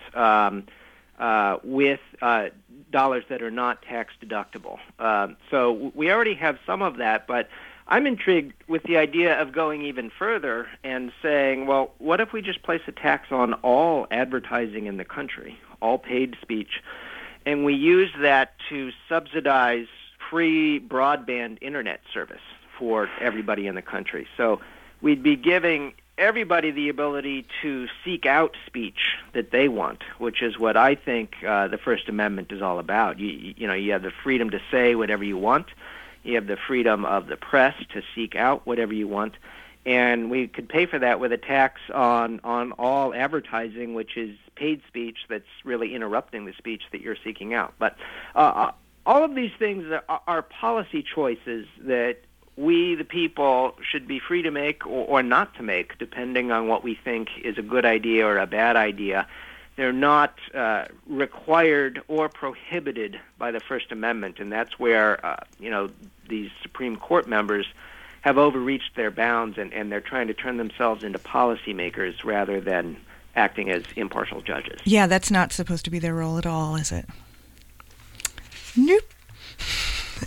with dollars that are not tax deductible. So we already have some of that, but I'm intrigued with the idea of going even further and saying, well, what if we just place a tax on all advertising in the country, all paid speech, and we use that to subsidize free broadband internet service for everybody in the country? So we'd be giving everybody the ability to seek out speech that they want, which is what I think the First Amendment is all about. You know, you have the freedom to say whatever you want. You have the freedom of the press to seek out whatever you want. And we could pay for that with a tax on all advertising, which is paid speech that's really interrupting the speech that you're seeking out. But all of these things are policy choices that we, the people, should be free to make or not to make, depending on what we think is a good idea or a bad idea. They're not required or prohibited by the First Amendment, and that's where these Supreme Court members have overreached their bounds, and they're trying to turn themselves into policymakers rather than acting as impartial judges. Yeah, that's not supposed to be their role at all, is it? Nope.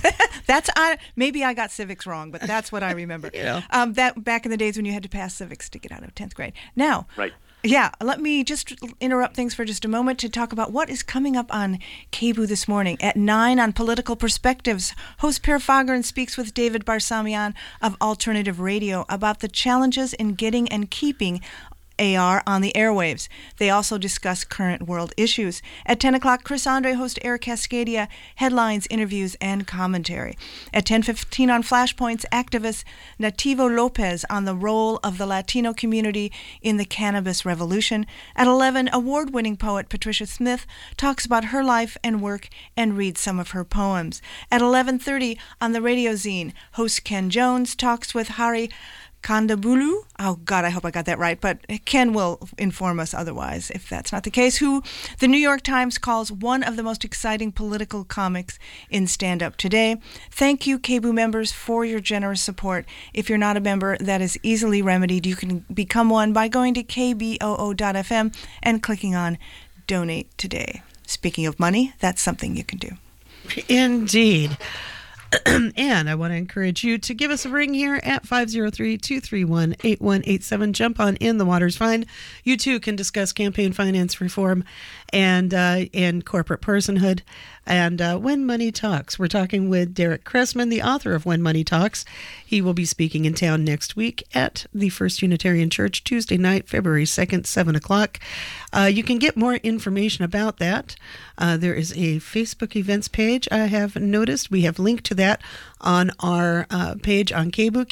That's maybe I got civics wrong, but that's what I remember. That back in the days when you had to pass civics to get out of 10th grade. Now, right. Yeah, let me just interrupt things for just a moment to talk about what is coming up on KBOO this morning. At 9 on Political Perspectives, host Per Fageron speaks with David Barsamian of Alternative Radio about the challenges in getting and keeping AR on the airwaves. They also discuss current world issues. At 10 o'clock, Chris Andre hosts Air Cascadia, headlines, interviews, and commentary. At 10:15 on Flashpoints, activist Nativo Lopez on the role of the Latino community in the cannabis revolution. At 11, award-winning poet Patricia Smith talks about her life and work and reads some of her poems. At 11:30 on the Radio Zine, host Ken Jones talks with Hari Kondabolu, oh God, I hope I got that right, but Ken will inform us otherwise if that's not the case, who the New York Times calls one of the most exciting political comics in stand-up today. Thank you, KBOO members, for your generous support. If you're not a member, that is easily remedied. You can become one by going to kboo.fm and clicking on Donate Today. Speaking of money, that's something you can do. Indeed. And I want to encourage you to give us a ring here at 503-231-8187. Jump on In the Water's Fine. You too can discuss campaign finance reform and corporate personhood. And When Money Talks, we're talking with Derek Cressman, the author of When Money Talks. He will be speaking in town next week at the First Unitarian Church, Tuesday night, February 2nd, 7 o'clock. You can get more information about that. There is a Facebook events page I have noticed. We have linked to that on our page on KBOO,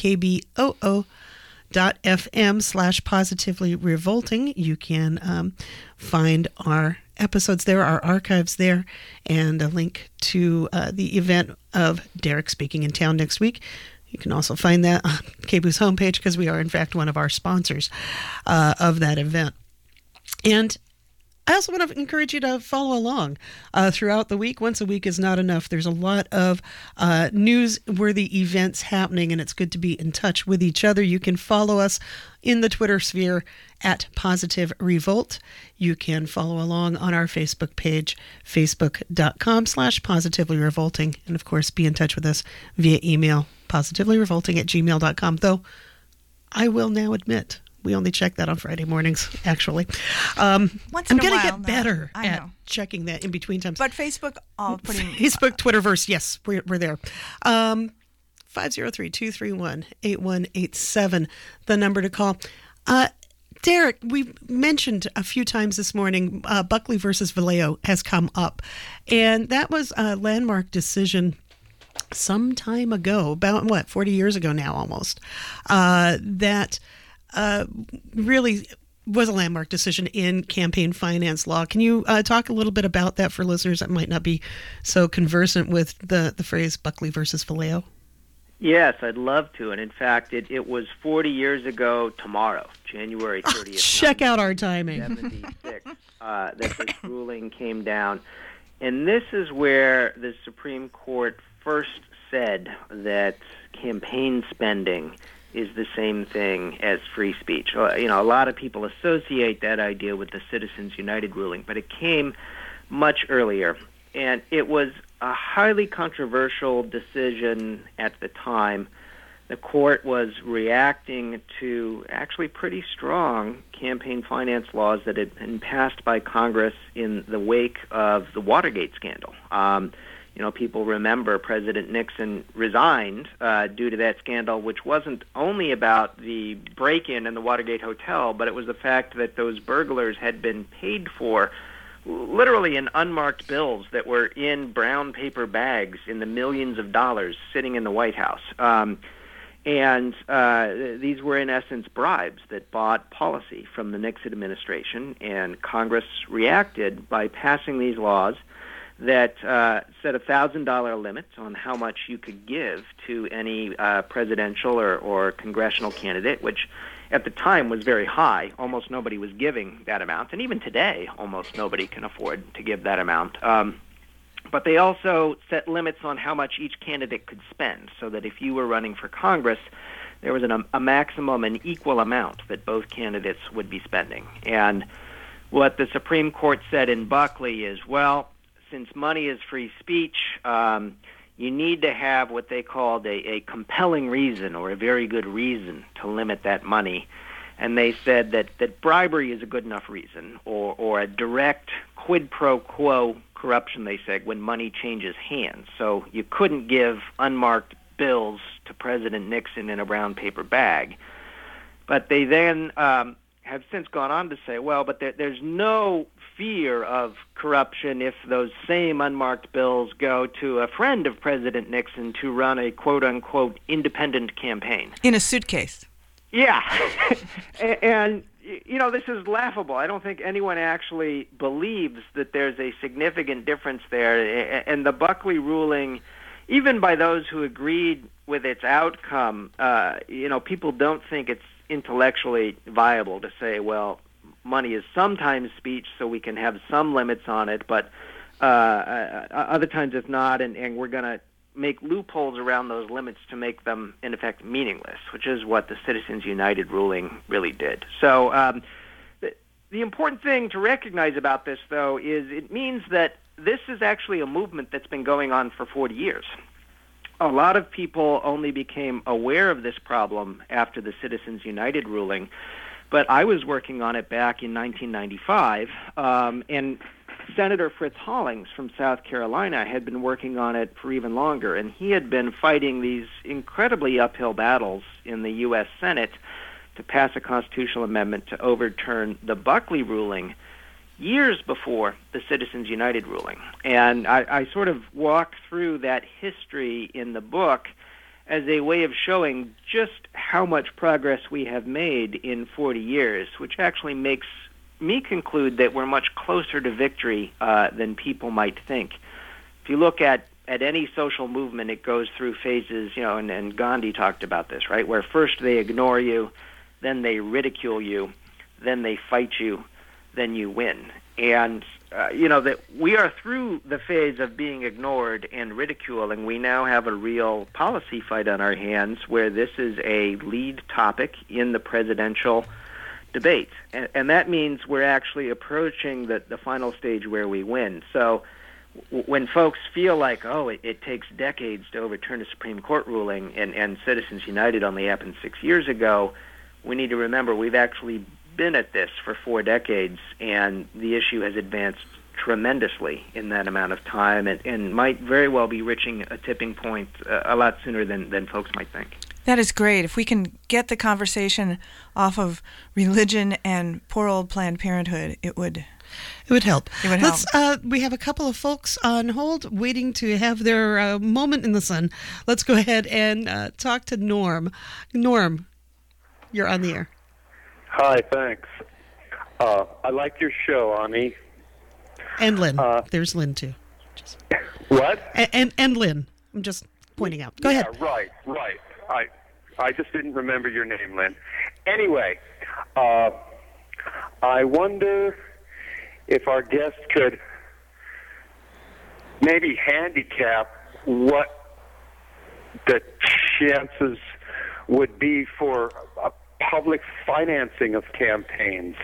KBOO.fm/positively revolting. You can find our episodes there, our archives there, and a link to the event of Derek speaking in town next week. You can also find that on KBOO's homepage because we are, in fact, one of our sponsors of that event. And I also want to encourage you to follow along throughout the week. Once a week is not enough. There's a lot of newsworthy events happening, and it's good to be in touch with each other. You can follow us in the Twitter sphere at Positive Revolt. You can follow along on our Facebook page, facebook.com/positively revolting. And of course, be in touch with us via email, positivelyrevolting@gmail.com. Though I will now admit, we only check that on Friday mornings, actually. I'm going to get better at checking that in between times. But Facebook, Facebook, Twitterverse, yes, we're there. 503-231-8187, the number to call. Derek, we mentioned a few times this morning, Buckley versus Vallejo has come up. And that was a landmark decision some time ago, about, 40 years ago now almost, that really was a landmark decision in campaign finance law. Can you talk a little bit about that for listeners that might not be so conversant with the phrase Buckley versus Vallejo? Yes, I'd love to. And in fact, it was 40 years ago tomorrow, January 30th. Check out our timing. 1976, that this ruling came down. And this is where the Supreme Court first said that campaign spending is the same thing as free speech. A lot of people associate that idea with the Citizens United ruling, but it came much earlier. And it was a highly controversial decision at the time. The court was reacting to actually pretty strong campaign finance laws that had been passed by Congress in the wake of the Watergate scandal. People remember President Nixon resigned due to that scandal, which wasn't only about the break-in in the Watergate Hotel, but it was the fact that those burglars had been paid for literally in unmarked bills that were in brown paper bags in the millions of dollars sitting in the White House. And these were, in essence, bribes that bought policy from the Nixon administration, and Congress reacted by passing these laws that set $1,000 limits on how much you could give to any presidential or congressional candidate, which at the time was very high. Almost nobody was giving that amount, and even today, almost nobody can afford to give that amount. But they also set limits on how much each candidate could spend, so that if you were running for Congress, there was a maximum and equal amount that both candidates would be spending. And what the Supreme Court said in Buckley is, well, since money is free speech, you need to have what they called a compelling reason or a very good reason to limit that money. And they said that bribery is a good enough reason, or a direct quid pro quo corruption, they said, when money changes hands. So you couldn't give unmarked bills to President Nixon in a brown paper bag. But they then have since gone on to say, well, but there's no fear of corruption if those same unmarked bills go to a friend of President Nixon to run a quote-unquote independent campaign. In a suitcase. Yeah. And, you know, this is laughable. I don't think anyone actually believes that there's a significant difference there. And the Buckley ruling, even by those who agreed with its outcome, you know, people don't think it's intellectually viable to say, well, money is sometimes speech, so we can have some limits on it, but other times it's not, and we're going to make loopholes around those limits to make them, in effect, meaningless, which is what the Citizens United ruling really did. So the important thing to recognize about this, though, is it means that this is actually a movement that's been going on for 40 years. A lot of people only became aware of this problem after the Citizens United ruling, but I was working on it back in 1995, and Senator Fritz Hollings from South Carolina had been working on it for even longer, and he had been fighting these incredibly uphill battles in the U.S. Senate to pass a constitutional amendment to overturn the Buckley ruling years before the Citizens United ruling. And I sort of walk through that history in the book as a way of showing just how much progress we have made in 40 years, which actually makes me conclude that we're much closer to victory than people might think. If you look at any social movement, it goes through phases, you know, and Gandhi talked about this, right, where first they ignore you, then they ridicule you, then they fight you, then you win. And, you know, that we are through the phase of being ignored and ridiculed, and we now have a real policy fight on our hands where this is a lead topic in the presidential debate. And that means we're actually approaching the final stage where we win. So when folks feel like, oh, it takes decades to overturn a Supreme Court ruling and Citizens United only happened 6 years ago, we need to remember we've actually been at this for 4 decades, and the issue has advanced tremendously in that amount of time and might very well be reaching a tipping point a lot sooner than folks might think. That is great. If we can get the conversation off of religion and poor old Planned Parenthood, it would help. It would help. We have a couple of folks on hold waiting to have their moment in the sun. Let's go ahead and talk to Norm. Norm, you're on the air. Hi, thanks. I like your show, Ani. And Lynn. There's Lynn, too. What? And Lynn. I'm just pointing out. Go ahead. Right. I just didn't remember your name, Lynn. Anyway, I wonder if our guest could maybe handicap what the chances would be for public financing of campaigns.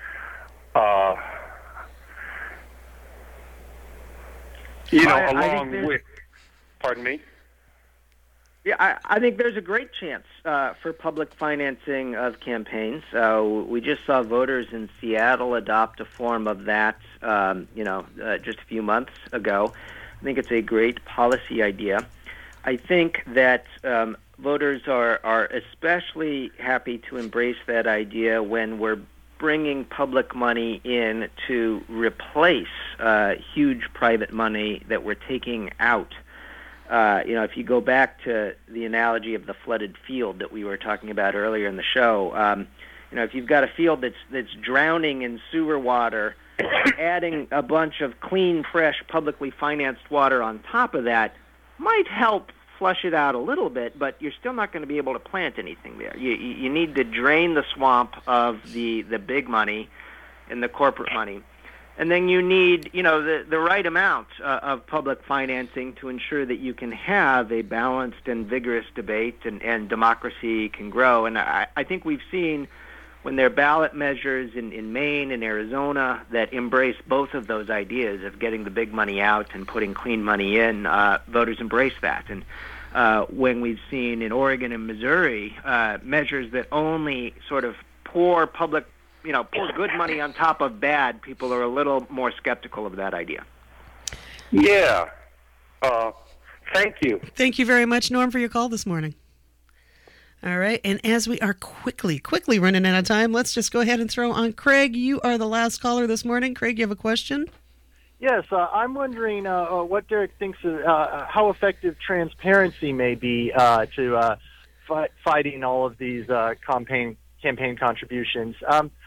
Pardon me? Yeah, I think there's a great chance for public financing of campaigns. We just saw voters in Seattle adopt a form of that, just a few months ago. I think it's a great policy idea. I think that voters are especially happy to embrace that idea when we're bringing public money in to replace huge private money that we're taking out. If you go back to the analogy of the flooded field that we were talking about earlier in the show, if you've got a field that's drowning in sewer water, adding a bunch of clean, fresh, publicly financed water on top of that might help flush it out a little bit, but you're still not going to be able to plant anything there. You need to drain the swamp of the big money and the corporate money. And then you need, the right amount of public financing to ensure that you can have a balanced and vigorous debate and democracy can grow. And I think we've seen when there are ballot measures in Maine and Arizona that embrace both of those ideas of getting the big money out and putting clean money in, voters embrace that. And when we've seen in Oregon and Missouri measures that only sort of pour public, pour good money on top of bad, people are a little more skeptical of that idea. Yeah. Thank you. Thank you very much, Norm, for your call this morning. All right, and as we are quickly running out of time, let's just go ahead and throw on Craig. You are the last caller this morning. Craig, you have a question? Yes, I'm wondering what Derek thinks of how effective transparency may be to fighting all of these campaign contributions.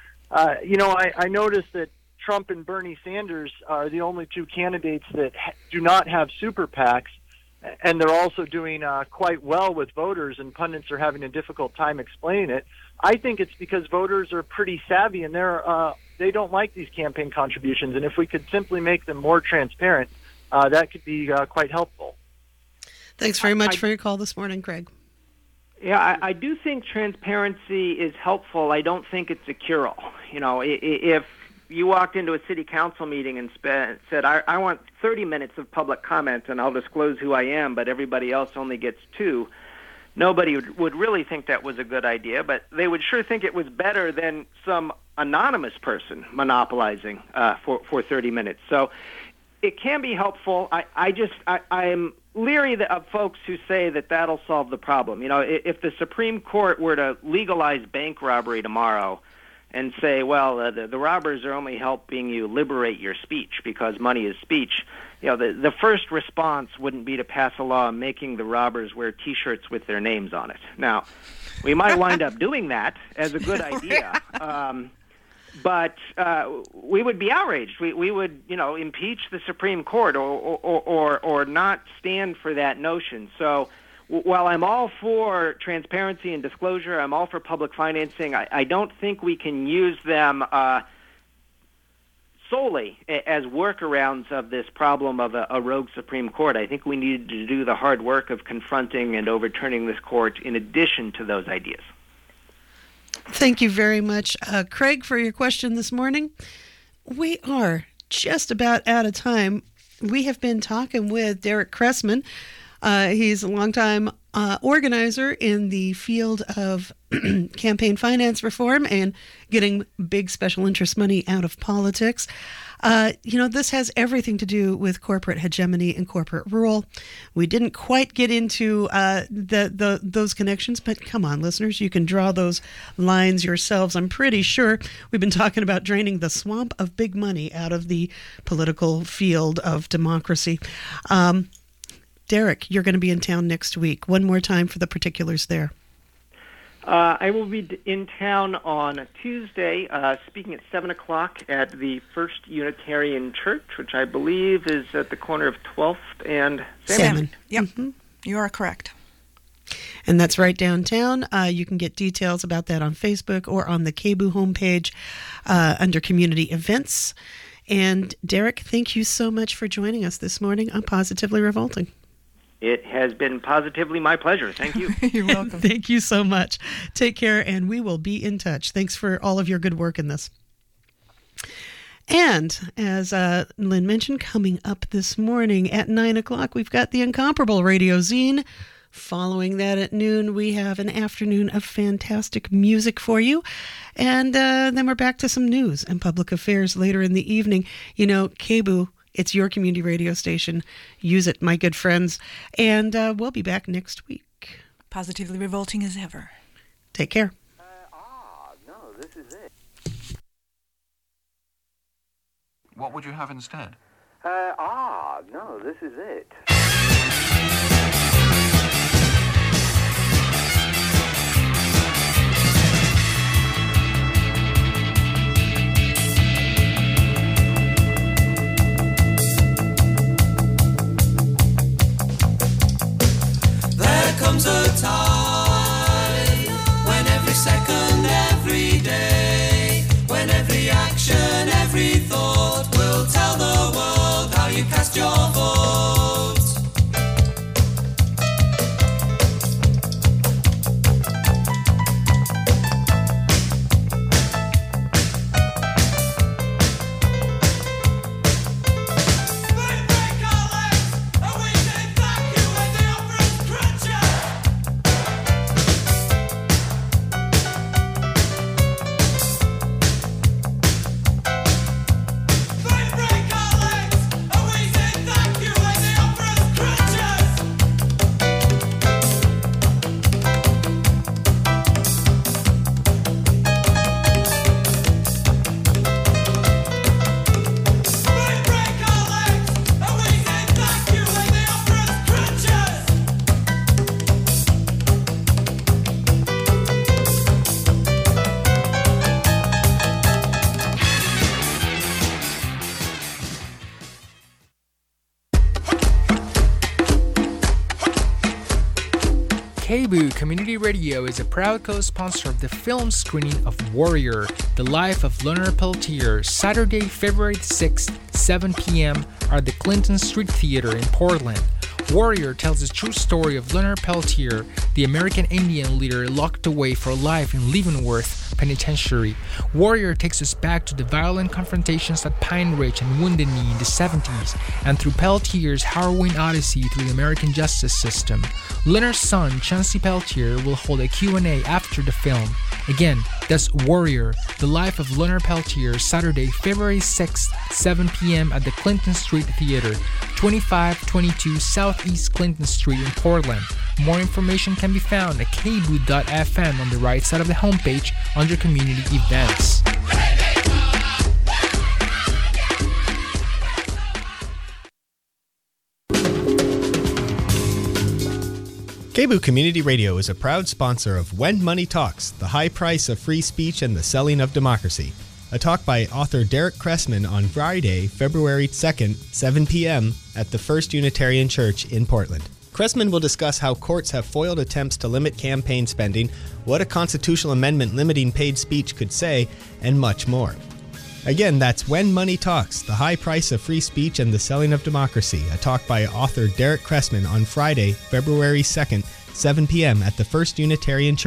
I noticed that Trump and Bernie Sanders are the only two candidates that do not have super PACs, and they're also doing quite well with voters, and pundits are having a difficult time explaining it. I think it's because voters are pretty savvy, and they don't like these campaign contributions, and if we could simply make them more transparent, that could be quite helpful. Thanks very much for your call this morning, Craig. Yeah, I do think transparency is helpful. I don't think it's a cure-all. If you walked into a city council meeting and said, I want 30 minutes of public comment and I'll disclose who I am, but everybody else only gets 2, nobody would really think that was a good idea, but they would sure think it was better than some anonymous person monopolizing for 30 minutes. So it can be helpful. I'm leery of folks who say that that'll solve the problem. If the Supreme Court were to legalize bank robbery tomorrow and say, well, the robbers are only helping you liberate your speech because money is speech, the first response wouldn't be to pass a law making the robbers wear T-shirts with their names on it. Now, we might wind up doing that as a good idea, but we would be outraged. We would, impeach the Supreme Court or not stand for that notion. So while I'm all for transparency and disclosure, I'm all for public financing, I don't think we can use them solely as workarounds of this problem of a rogue Supreme Court. I think we need to do the hard work of confronting and overturning this court in addition to those ideas. Thank you very much, Craig, for your question this morning. We are just about out of time. We have been talking with Derek Cressman. He's a longtime organizer in the field of campaign finance reform and getting big special interest money out of politics. This has everything to do with corporate hegemony and corporate rule. We didn't quite get into those connections, but come on, listeners, you can draw those lines yourselves. I'm pretty sure we've been talking about draining the swamp of big money out of the political field of democracy. Derek, you're going to be in town next week. One more time for the particulars there. I will be in town on Tuesday, speaking at 7 o'clock at the First Unitarian Church, which I believe is at the corner of 12th and Salmon. Yep, You are correct. And that's right downtown. You can get details about that on Facebook or on the KBOO homepage under Community Events. And Derek, thank you so much for joining us this morning on Positively Revolting. It has been positively my pleasure. Thank you. You're welcome. Thank you so much. Take care, and we will be in touch. Thanks for all of your good work in this. And as Lynn mentioned, coming up this morning at 9 o'clock, we've got the Incomparable Radio Zine. Following that at noon, we have an afternoon of fantastic music for you. And then we're back to some news and public affairs later in the evening. KBOO, it's your community radio station. Use it, my good friends. And we'll be back next week. Positively revolting as ever. Take care. No, this is it. What would you have instead? No, this is it. Comes a time when every second, every day, when every action, every thought will tell the world how you cast your vote. KBOO Community Radio is a proud co-sponsor of the film screening of Warrior, The Life of Leonard Peltier, Saturday, February 6th, 7 p.m. at the Clinton Street Theater in Portland. Warrior tells the true story of Leonard Peltier, the American Indian leader locked away for life in Leavenworth Penitentiary. Warrior takes us back to the violent confrontations at Pine Ridge and Wounded Knee in the 70s, and through Peltier's harrowing odyssey through the American justice system. Leonard's son, Chauncey Peltier, will hold a Q&A after the film. Again, that's Warrior, The Life of Leonard Peltier, Saturday, February 6th, 7 p.m. at the Clinton Street Theater, 2522 Southeast Clinton Street in Portland. More information can be found at kboo.fm on the right side of the homepage under Community Events. KBOO Community Radio is a proud sponsor of When Money Talks, the high price of free speech and the selling of democracy. A talk by author Derek Cressman on Friday, February 2nd, 7 p.m. at the First Unitarian Church in Portland. Cressman will discuss how courts have foiled attempts to limit campaign spending, what a constitutional amendment limiting paid speech could say, and much more. Again, that's When Money Talks, the high price of free speech and the selling of democracy, a talk by author Derek Cressman on Friday, February 2nd, 7 p.m. at the First Unitarian Church.